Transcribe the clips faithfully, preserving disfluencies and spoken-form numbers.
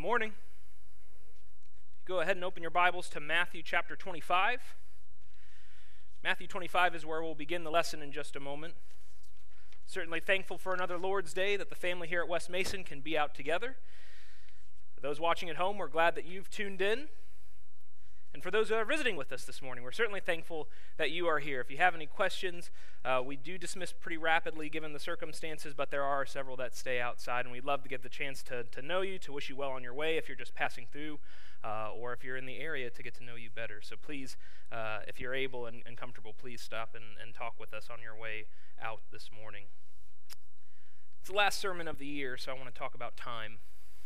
morning. Go ahead and open your Bibles to Matthew chapter twenty-five. Matthew twenty-five is where we'll begin the lesson in just a moment. Certainly thankful for another Lord's Day that the family here at West Mason can be out together. For those watching at home, we're glad that you've tuned in. And for those who are visiting with us this morning, we're certainly thankful that you are here. If you have any questions, uh, we do dismiss pretty rapidly given the circumstances, but there are several that stay outside, and we'd love to get the chance to, to know you, to wish you well on your way if you're just passing through, uh, or if you're in the area to get to know you better. So please, uh, if you're able and, and comfortable, please stop and, and talk with us on your way out this morning. It's the last sermon of the year, so I want to talk about time.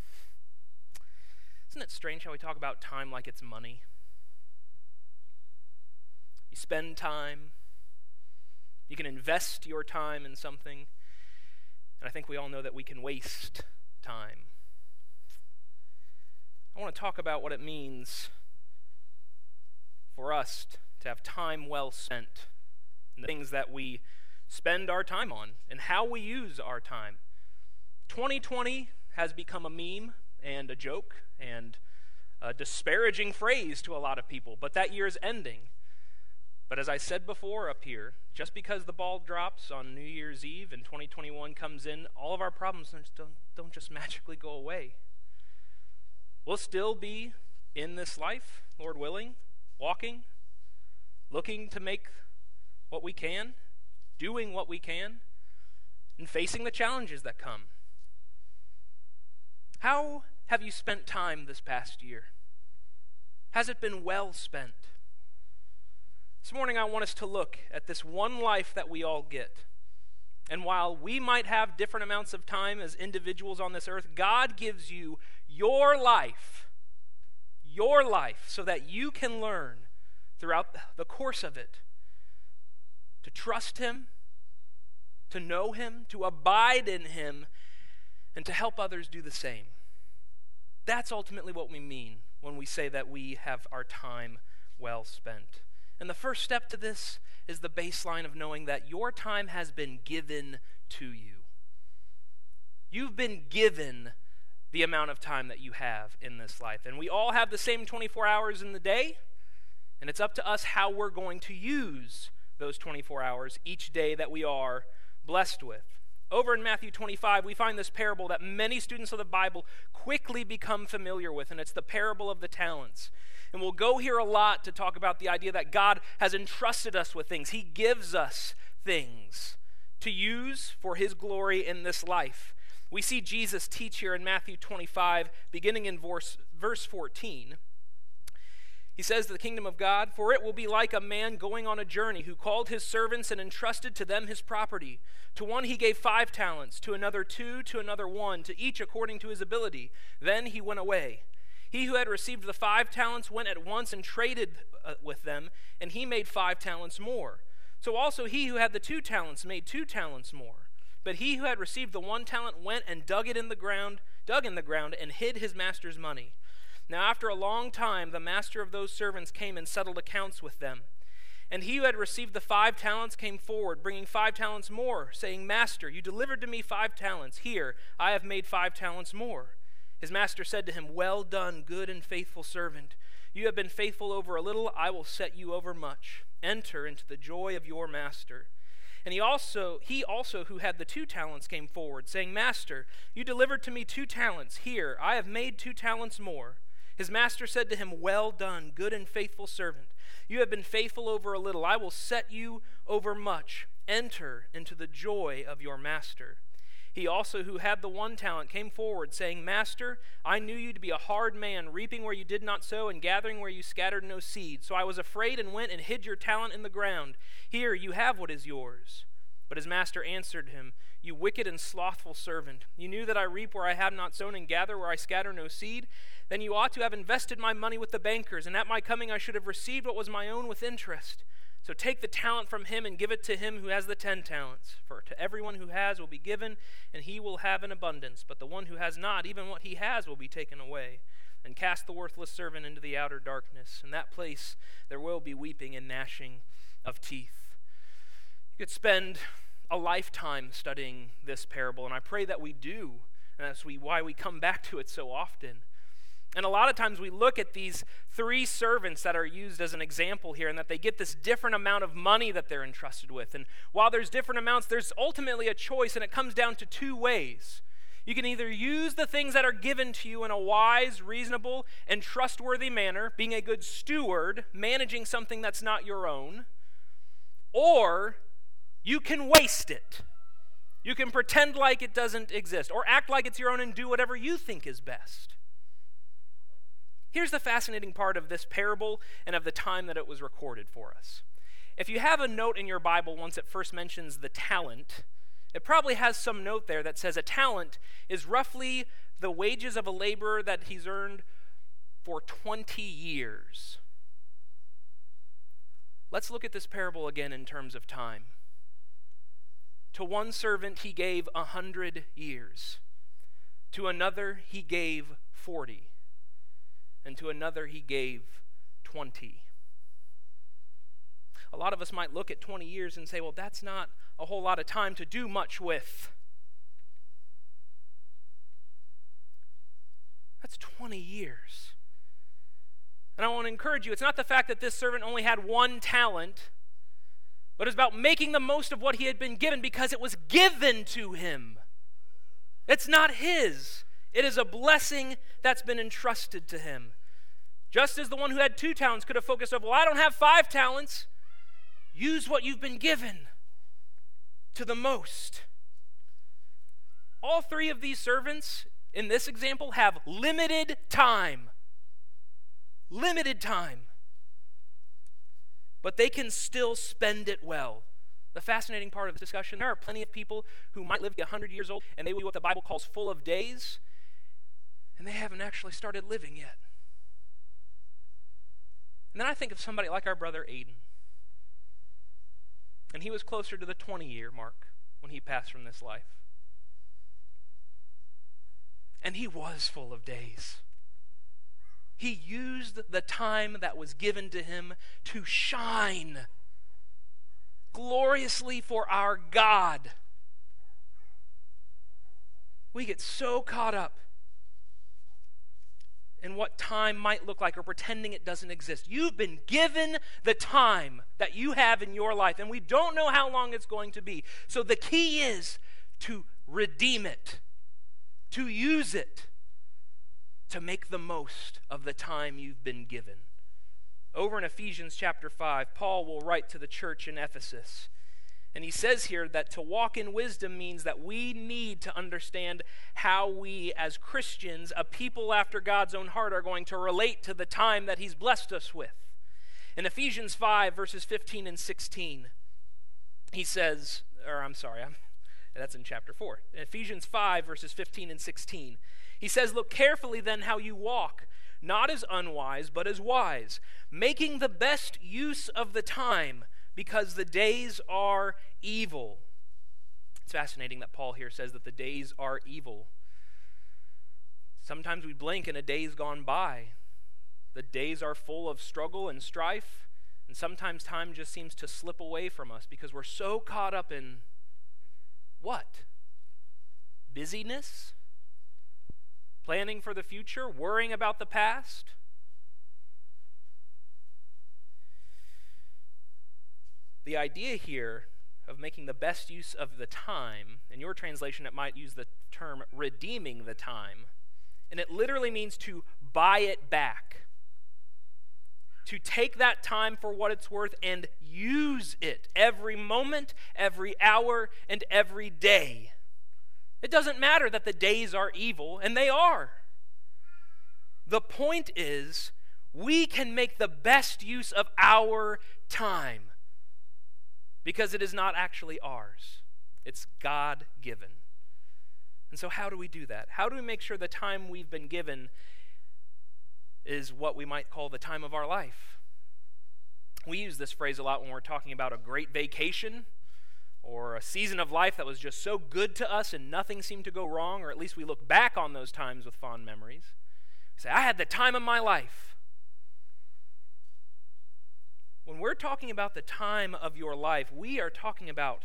Isn't it strange how we talk about time like it's money? You spend time, you can invest your time in something, and I think we all know that we can waste time. I want to talk about what it means for us to have time well spent, and the things that we spend our time on, and how we use our time. twenty twenty has become a meme and a joke and a disparaging phrase to a lot of people, but that year is ending. But as I said before up here, just because the ball drops on New Year's Eve and twenty twenty-one comes in, all of our problems don't, don't just magically go away. We'll still be in this life, Lord willing, walking, looking to make what we can, doing what we can, and facing the challenges that come. How have you spent time this past year? Has it been well spent? This morning I want us to look at this one life that we all get. And while we might have different amounts of time as individuals on this earth, God gives you your life, your life, so that you can learn throughout the course of it to trust Him, to know Him, to abide in Him, and to help others do the same. That's ultimately what we mean when we say that we have our time well spent. And the first step to this is the baseline of knowing that your time has been given to you. You've been given the amount of time that you have in this life. And we all have the same twenty-four hours in the day, and it's up to us how we're going to use those twenty-four hours each day that we are blessed with. Over in Matthew twenty-five, we find this parable that many students of the Bible quickly become familiar with, and it's the parable of the talents. And we'll go here a lot to talk about the idea that God has entrusted us with things. He gives us things to use for His glory in this life. We see Jesus teach here in Matthew twenty-five, beginning in verse, verse fourteen. He says, the kingdom of God, for it will be like a man going on a journey who called his servants and entrusted to them his property. To one he gave five talents, to another two, to another one, to each according to his ability. Then he went away. He who had received the five talents went at once and traded uh, with them, and he made five talents more. So also he who had the two talents made two talents more. But he who had received the one talent went and dug it in the ground, dug in the ground, and hid his master's money. Now after a long time the master of those servants came and settled accounts with them. And he who had received the five talents came forward, bringing five talents more, saying, Master, you delivered to me five talents. Here, I have made five talents more. His master said to him, Well done, good and faithful servant. You have been faithful over a little, I will set you over much. Enter into the joy of your master. And he also, he also who had the two talents came forward, saying, Master, you delivered to me two talents. Here, I have made two talents more. His master said to him, Well done, good and faithful servant. You have been faithful over a little. I will set you over much. Enter into the joy of your master. He also who had the one talent came forward, saying, Master, I knew you to be a hard man, reaping where you did not sow and gathering where you scattered no seed. So I was afraid and went and hid your talent in the ground. Here, you have what is yours. But his master answered him, You wicked and slothful servant. You knew that I reap where I have not sown and gather where I scatter no seed. Then you ought to have invested my money with the bankers, and at my coming I should have received what was my own with interest. So take the talent from him and give it to him who has the ten talents. For to everyone who has will be given, and he will have an abundance. But the one who has not, even what he has will be taken away. And cast the worthless servant into the outer darkness. In that place there will be weeping and gnashing of teeth. You could spend a lifetime studying this parable, and I pray that we do, and that's we, why we come back to it so often. And a lot of times we look at these three servants that are used as an example here, and that they get this different amount of money that they're entrusted with. And while there's different amounts, there's ultimately a choice, and it comes down to two ways. You can either use the things that are given to you in a wise, reasonable, and trustworthy manner, being a good steward, managing something that's not your own, or you can waste it. You can pretend like it doesn't exist, or act like it's your own and do whatever you think is best. Here's the fascinating part of this parable and of the time that it was recorded for us. If you have a note in your Bible once it first mentions the talent, it probably has some note there that says a talent is roughly the wages of a laborer that he's earned for twenty years. Let's look at this parable again in terms of time. To one servant he gave a hundred years. To another he gave forty. And to another he gave twenty. A lot of us might look at twenty years and say, well, that's not a whole lot of time to do much with. That's twenty years. And I want to encourage you, it's not the fact that this servant only had one talent, but it's about making the most of what he had been given because it was given to him. It's not his. It is a blessing that's been entrusted to him. Just as the one who had two talents could have focused on, well, I don't have five talents. Use what you've been given to the most. All three of these servants in this example have limited time. Limited time. But they can still spend it well. The fascinating part of the discussion, there are plenty of people who might live to be one hundred years old, and they will be what the Bible calls full of days, and they haven't actually started living yet. And then I think of somebody like our brother Aiden. And he was closer to the twenty-year mark when he passed from this life. And he was full of days. He used the time that was given to him to shine gloriously for our God. We get so caught up in what time might look like or pretending it doesn't exist. You've been given the time that you have in your life, and we don't know how long it's going to be. So the key is to redeem it, to use it, to make the most of the time you've been given. Over in Ephesians chapter five, Paul will write to the church in Ephesus. And he says here that to walk in wisdom means that we need to understand how we as Christians, a people after God's own heart, are going to relate to the time that he's blessed us with. In Ephesians five, verses fifteen and sixteen, he says, or I'm sorry, I'm, that's in chapter four. In Ephesians five, verses fifteen and sixteen, he says, look carefully then how you walk, not as unwise, but as wise, making the best use of the time, because the days are evil. It's fascinating that Paul here says that the days are evil. Sometimes we blink and a day's gone by. The days are full of struggle and strife, and sometimes time just seems to slip away from us because we're so caught up in what? Busyness? Planning for the future? Worrying about the past? The idea here of making the best use of the time, in your translation it might use the term redeeming the time, and it literally means to buy it back. To take that time for what it's worth and use it every moment, every hour, and every day. It doesn't matter that the days are evil, and they are. The point is, we can make the best use of our time. Because it is not actually ours. It's God-given. And so how do we do that? How do we make sure the time we've been given is what we might call the time of our life? We use this phrase a lot when we're talking about a great vacation or a season of life that was just so good to us and nothing seemed to go wrong, or at least we look back on those times with fond memories. We say, I had the time of my life. When we're talking about the time of your life, we are talking about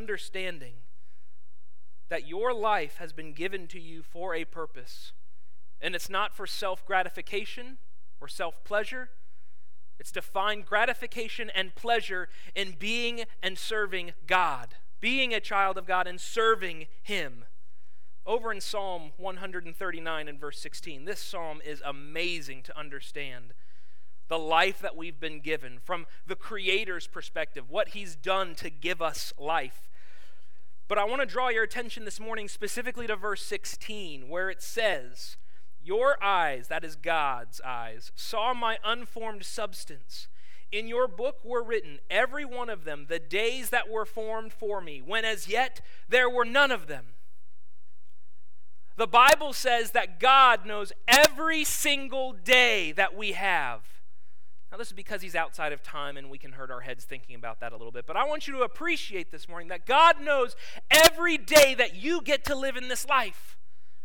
understanding that your life has been given to you for a purpose, And it's not for self-gratification or self-pleasure. It's to find gratification and pleasure in being and serving God, being a child of God and serving Him. Over in Psalm one thirty-nine and verse sixteen, this psalm is amazing to understand the life that we've been given from the Creator's perspective, what He's done to give us life. But I want to draw your attention this morning specifically to verse sixteen, where it says, "Your eyes," that is God's eyes, "saw my unformed substance. In your book were written, every one of them, the days that were formed for me, when as yet there were none of them." The Bible says that God knows every single day that we have. Now, this is because He's outside of time, and we can hurt our heads thinking about that a little bit. But I want you to appreciate this morning that God knows every day that you get to live in this life.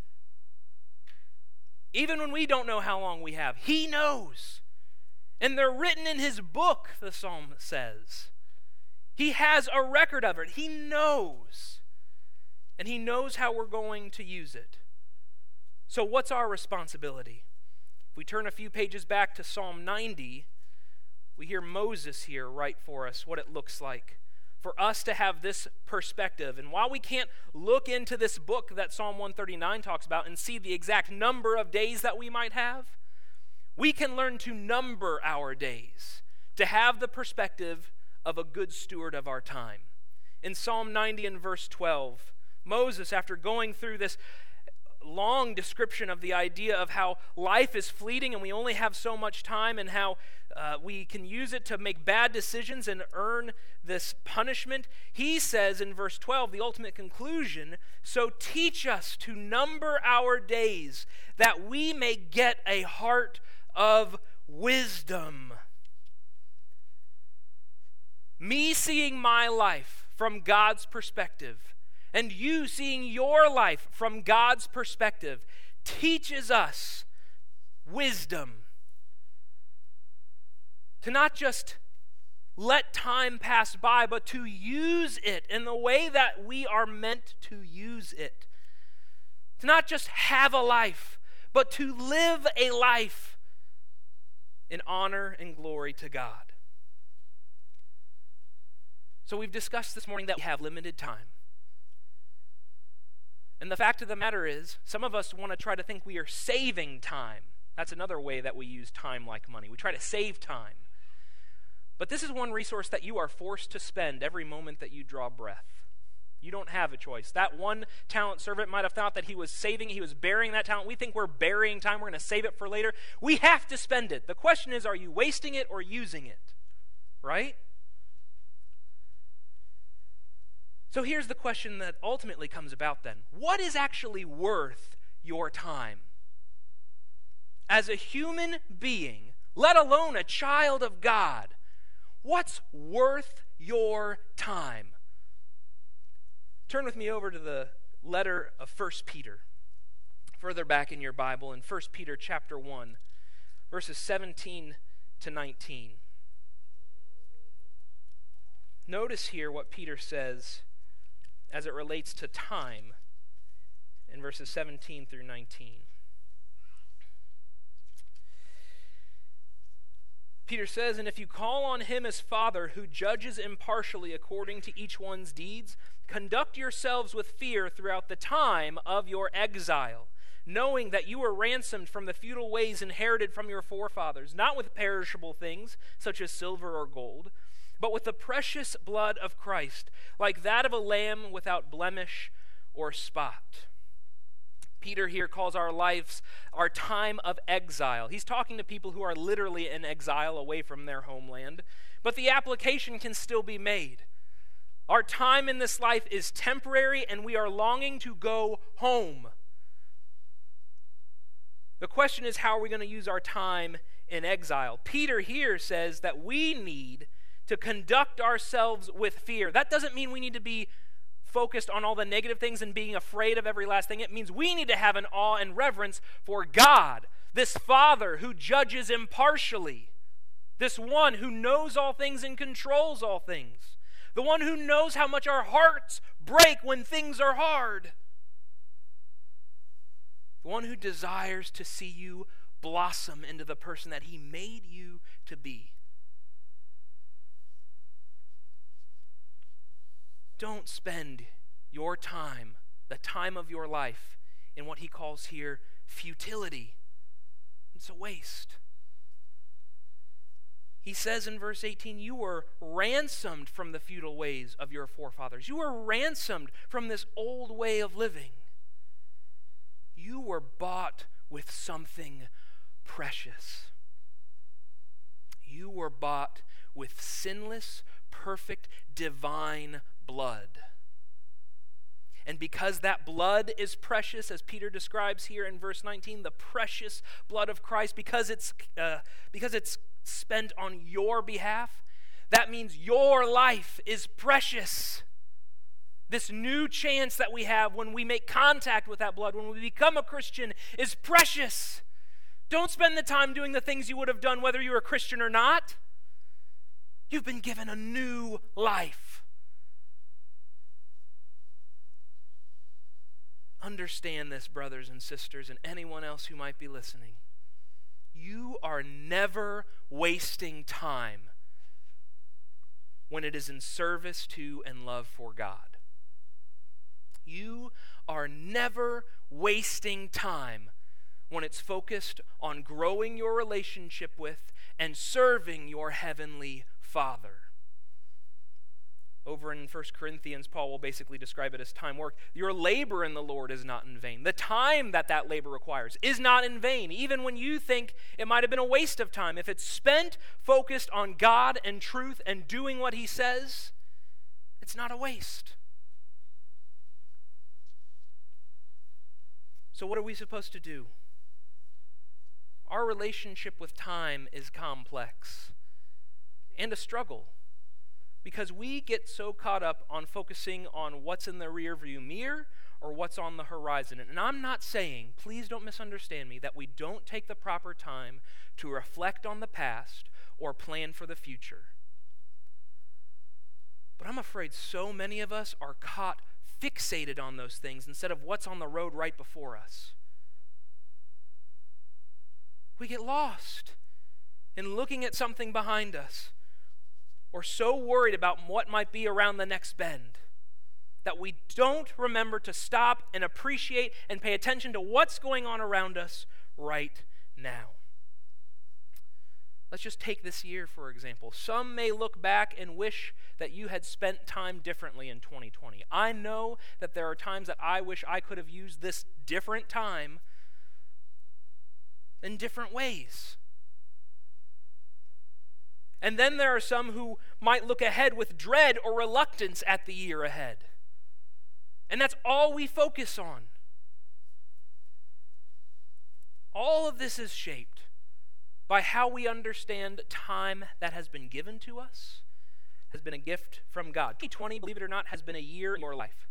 Even when we don't know how long we have, He knows. And they're written in His book, the psalm says. He has a record of it. He knows. And He knows how we're going to use it. So what's our responsibility? If we turn a few pages back to Psalm ninety, we hear Moses here write for us what it looks like for us to have this perspective. And while we can't look into this book that Psalm one thirty-nine talks about and see the exact number of days that we might have, we can learn to number our days, to have the perspective of a good steward of our time. In Psalm ninety and verse twelve, Moses, after going through this long description of the idea of how life is fleeting and we only have so much time, and how uh, we can use it to make bad decisions and earn this punishment, he says in verse twelve, the ultimate conclusion, "So teach us to number our days, that we may get a heart of wisdom." Me seeing my life from God's perspective, and you seeing your life from God's perspective, teaches us wisdom. To not just let time pass by, but to use it in the way that we are meant to use it. To not just have a life, but to live a life in honor and glory to God. So we've discussed this morning that we have limited time. And the fact of the matter is, some of us want to try to think we are saving time. That's another way that we use time like money. We try to save time. But this is one resource that you are forced to spend every moment that you draw breath. You don't have a choice. That one talent servant might have thought that he was saving, he was burying that talent. We think we're burying time, we're going to save it for later. We have to spend it. The question is, are you wasting it or using it? Right? So here's the question that ultimately comes about then. What is actually worth your time? As a human being, let alone a child of God, what's worth your time? Turn with me over to the letter of First Peter. Further back in your Bible, in First Peter chapter one, verses seventeen to nineteen. Notice here what Peter says as it relates to time in verses seventeen through nineteen. Peter says, "And if you call on Him as Father, who judges impartially according to each one's deeds, conduct yourselves with fear throughout the time of your exile, knowing that you were ransomed from the futile ways inherited from your forefathers, not with perishable things, such as silver or gold, but with the precious blood of Christ, like that of a lamb without blemish or spot." Peter here calls our lives our time of exile. He's talking to people who are literally in exile away from their homeland, but the application can still be made. Our time in this life is temporary, and we are longing to go home. The question is, how are we going to use our time in exile? Peter here says that we need to conduct ourselves with fear. That doesn't mean we need to be focused on all the negative things and being afraid of every last thing. It means we need to have an awe and reverence for God, this Father who judges impartially, this one who knows all things and controls all things, the one who knows how much our hearts break when things are hard. the one who desires to see you blossom into the person that he made you to be. Don't spend your time, the time of your life, in what he calls here futility. It's a waste. He says in verse eighteen, you were ransomed from the futile ways of your forefathers. You were ransomed from this old way of living. You were bought with something precious. You were bought with sinless, perfect, divine blood. And because that blood is precious, as Peter describes here in verse nineteen, the precious blood of Christ, because it's uh, because it's spent on your behalf, that means your life is precious. This new chance that we have when we make contact with that blood, when we become a Christian, is precious. Don't spend the time doing the things you would have done whether you were a Christian or not. You've been given a new life. Understand this, brothers and sisters, and anyone else who might be listening. You are never wasting time when it is in service to and love for God. You are never wasting time when it's focused on growing your relationship with and serving your heavenly Father. Over in First Corinthians, Paul will basically describe it as time work. Your labor in the Lord is not in vain. The time that that labor requires is not in vain, even when you think it might have been a waste of time. If it's spent focused on God and truth and doing what he says, it's not a waste. So what are we supposed to do? Our relationship with time is complex and a struggle, because we get so caught up on focusing on what's in the rearview mirror or what's on the horizon. And I'm not saying, please don't misunderstand me, that we don't take the proper time to reflect on the past or plan for the future. But I'm afraid so many of us are caught fixated on those things instead of what's on the road right before us. We get lost in looking at something behind us, or so worried about what might be around the next bend that we don't remember to stop and appreciate and pay attention to what's going on around us right now. Let's just take this year, for example. Some may look back and wish that you had spent time differently in twenty twenty. I know that there are times that I wish I could have used this different time in different ways. And then there are some who might look ahead with dread or reluctance at the year ahead. And that's all we focus on. All of this is shaped by how we understand time that has been given to us, has been a gift from God. twenty twenty, believe it or not, has been a year in your life.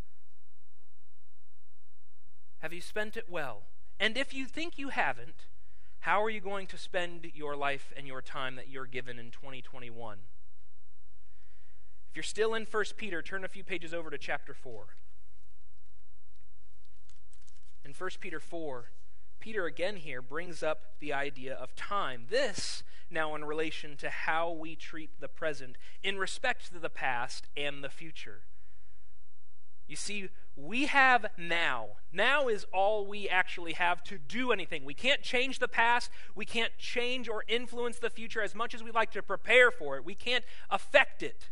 Have you spent it well? And if you think you haven't, how are you going to spend your life and your time that you're given in twenty twenty-one? If you're still in First Peter, turn a few pages over to chapter four. In First Peter four, Peter again here brings up the idea of time. This now in relation to how we treat the present in respect to the past and the future. You see, we have now. Now is all we actually have to do anything. We can't change the past. We can't change or influence the future as much as we like to prepare for it. We can't affect it.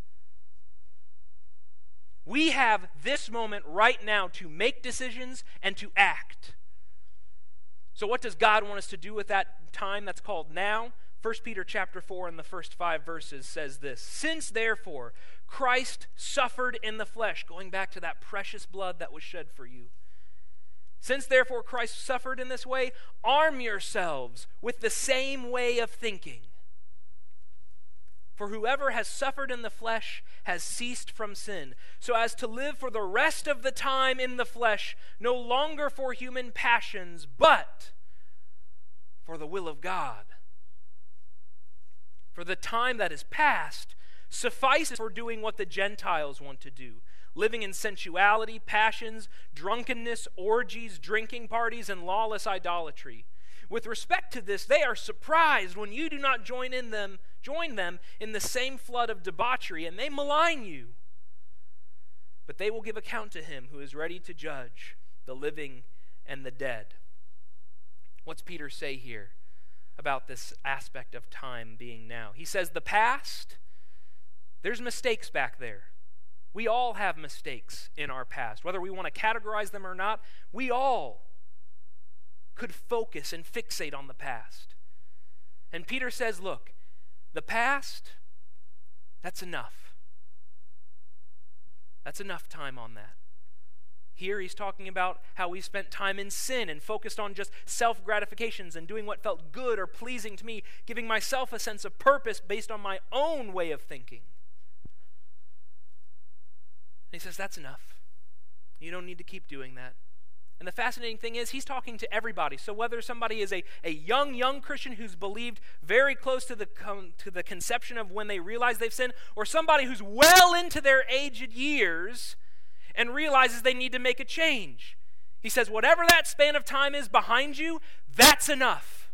We have this moment right now to make decisions and to act. So what does God want us to do with that time that's called now? First Peter chapter four in the first five verses says this: Since therefore Christ suffered in the flesh, going back to that precious blood that was shed for you. Since therefore Christ suffered in this way, arm yourselves with the same way of thinking. For whoever has suffered in the flesh has ceased from sin, so as to live for the rest of the time in the flesh, no longer for human passions, but for the will of God. For the time that is past suffices for doing what the Gentiles want to do, living in sensuality, passions, drunkenness, orgies, drinking parties, and lawless idolatry. With respect to this, they are surprised when you do not join in them, join them in the same flood of debauchery, and they malign you. But they will give account to him who is ready to judge the living and the dead. What's Peter say here about this aspect of time being now? He says the past, there's mistakes back there. We all have mistakes in our past. Whether we want to categorize them or not, we all could focus and fixate on the past. And Peter says, look, the past, that's enough. That's enough time on that. Here he's talking about how we spent time in sin and focused on just self-gratifications and doing what felt good or pleasing to me, giving myself a sense of purpose based on my own way of thinking. And he says, that's enough. You don't need to keep doing that. And the fascinating thing is, he's talking to everybody. So whether somebody is a, a young, young Christian who's believed very close to the, com, to the conception of when they realize they've sinned, or somebody who's well into their aged years and realizes they need to make a change. He says, whatever that span of time is behind you, that's enough.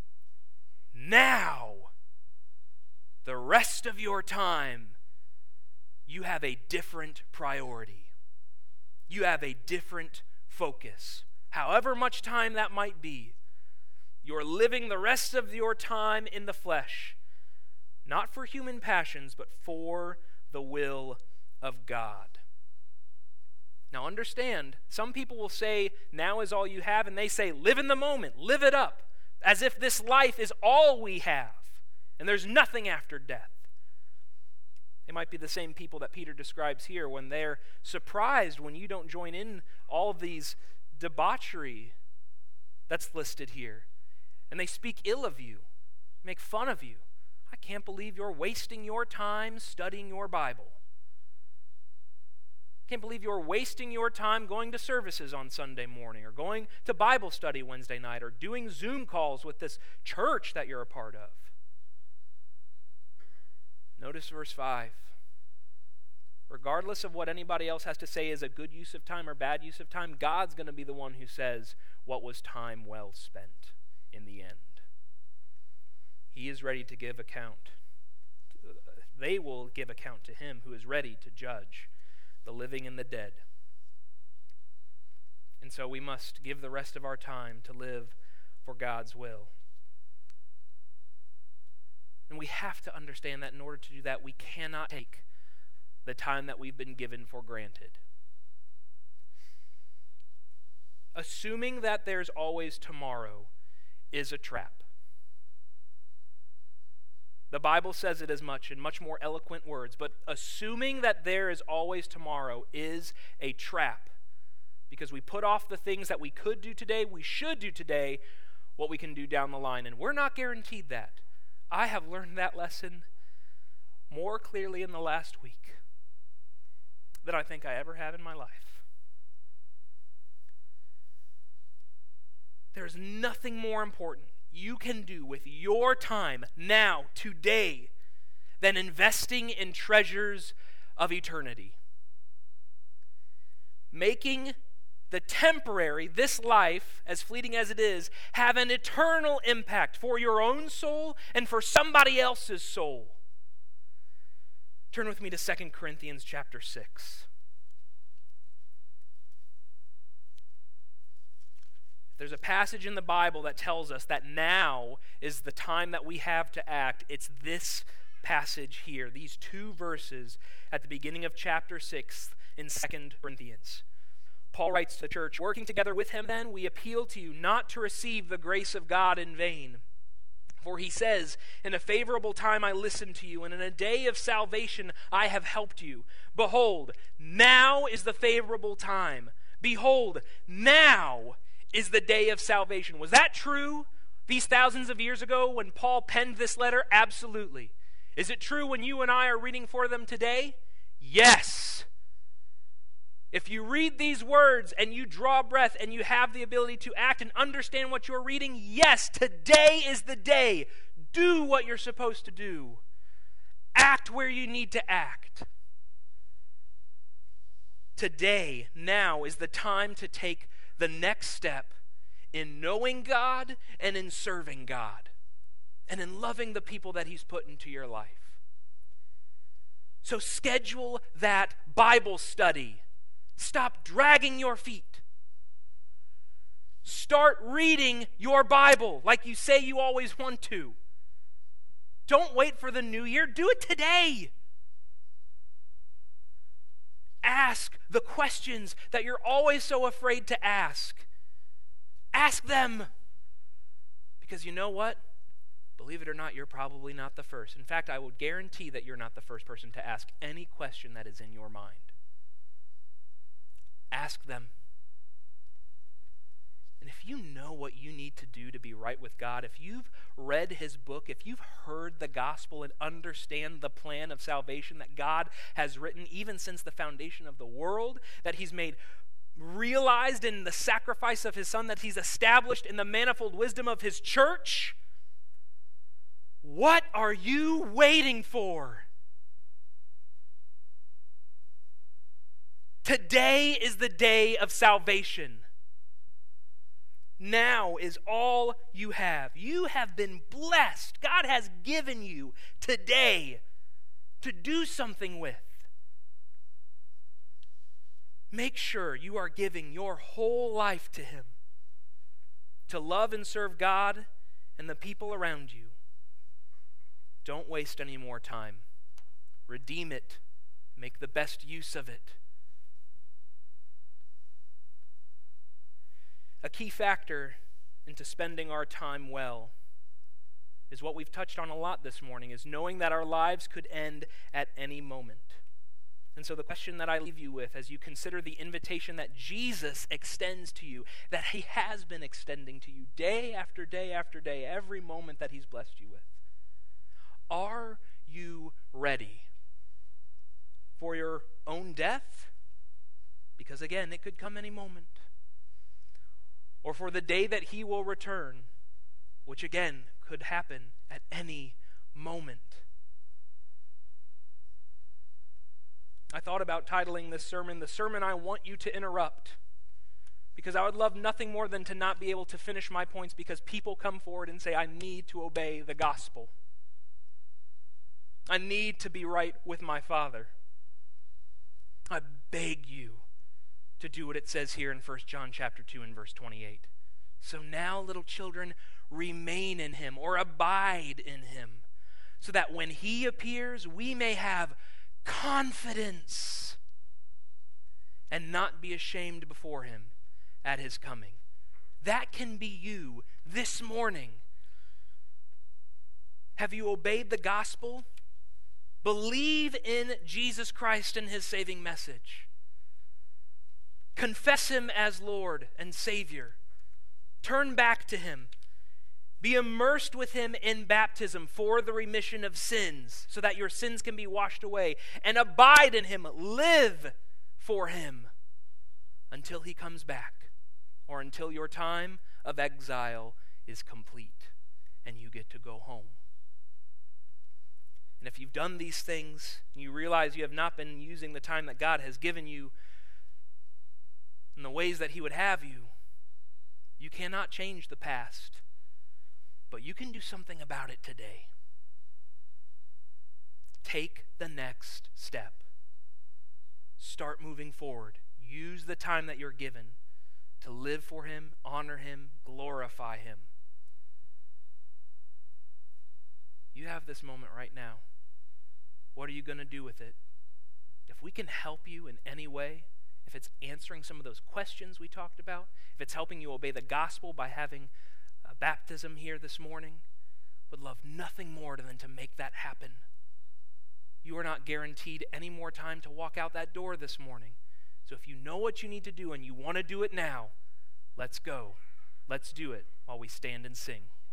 Now, the rest of your time, you have a different priority. You have a different focus. However much time that might be, you're living the rest of your time in the flesh, not for human passions, but for the will of God. Now understand, some people will say, now is all you have, and they say, live in the moment, live it up, as if this life is all we have, and there's nothing after death. They might be the same people that Peter describes here when they're surprised when you don't join in all of these debauchery that's listed here. And they speak ill of you, make fun of you. I can't believe you're wasting your time studying your Bible. I can't believe you're wasting your time going to services on Sunday morning or going to Bible study Wednesday night or doing Zoom calls with this church that you're a part of. Notice verse five. Regardless of what anybody else has to say is a good use of time or bad use of time, God's going to be the one who says what was time well spent in the end. He is ready to give account. They will give account to him who is ready to judge the living and the dead. And so we must give the rest of our time to live for God's will. And we have to understand that in order to do that, we cannot take the time that we've been given for granted. Assuming that there's always tomorrow is a trap. The Bible says it as much in much more eloquent words, but assuming that there is always tomorrow is a trap, because we put off the things that we could do today, we should do today, what we can do down the line, and we're not guaranteed that. I have learned that lesson more clearly in the last week than I think I ever have in my life. There's nothing more important you can do with your time now, today, than investing in treasures of eternity. Making the temporary, this life, as fleeting as it is, have an eternal impact for your own soul and for somebody else's soul. Turn with me to Second Corinthians chapter six. There's a passage in the Bible that tells us that now is the time that we have to act. It's this passage here, these two verses at the beginning of chapter six in Second Corinthians. Paul writes to the church, working together with him then, we appeal to you not to receive the grace of God in vain. For he says, in a favorable time I listened to you, and in a day of salvation I have helped you. Behold, now is the favorable time. Behold, now is the day of salvation. Was that true these thousands of years ago when Paul penned this letter? Absolutely. Is it true when you and I are reading for them today? Yes. If you read these words and you draw breath and you have the ability to act and understand what you're reading, yes, today is the day. Do what you're supposed to do. Act where you need to act. Today, now, is the time to take the next step in knowing God and in serving God and in loving the people that He's put into your life. So schedule that Bible study. Stop dragging your feet. Start reading your Bible like you say you always want to. Don't wait for the new year. Do it today. Ask the questions that you're always so afraid to ask. Ask them. Because you know what? Believe it or not, you're probably not the first. In fact, I would guarantee that you're not the first person to ask any question that is in your mind. Ask them. And if you know what you need to do to be right with God, if you've read His book, if you've heard the gospel and understand the plan of salvation that God has written even since the foundation of the world, that He's made realized in the sacrifice of His Son, that He's established in the manifold wisdom of His church, what are you waiting for? Today is the day of salvation. Now is all you have. You have been blessed. God has given you today to do something with. Make sure you are giving your whole life to Him, to love and serve God and the people around you. Don't waste any more time. Redeem it. Make the best use of it. A key factor into spending our time well is what we've touched on a lot this morning, is knowing that our lives could end at any moment. And so the question that I leave you with as you consider the invitation that Jesus extends to you, that He has been extending to you day after day after day, every moment that He's blessed you with. Are you ready for your own death? Because again, it could come any moment. Or for the day that He will return, which again could happen at any moment. I thought about titling this sermon, "The Sermon I Want You to Interrupt," because I would love nothing more than to not be able to finish my points because people come forward and say, I need to obey the gospel. I need to be right with my Father. I beg you to do what it says here in First John chapter two and verse twenty-eight. So now, little children, remain in Him, or abide in Him, so that when He appears, we may have confidence and not be ashamed before Him at His coming. That can be you this morning. Have you obeyed the gospel? Believe in Jesus Christ and His saving message. Confess Him as Lord and Savior. Turn back to Him. Be immersed with Him in baptism for the remission of sins, so that your sins can be washed away. And abide in Him. Live for Him until He comes back, or until your time of exile is complete and you get to go home. And if you've done these things and you realize you have not been using the time that God has given you in the ways that He would have you, you cannot change the past, but you can do something about it today. Take the next step. Start moving forward. Use the time that you're given to live for Him, honor Him, glorify Him. You have this moment right now. What are you going to do with it? If we can help you in any way, if it's answering some of those questions we talked about, if it's helping you obey the gospel by having a baptism here this morning, would love nothing more than to make that happen. You are not guaranteed any more time to walk out that door this morning. So if you know what you need to do and you want to do it now, let's go. Let's do it while we stand and sing.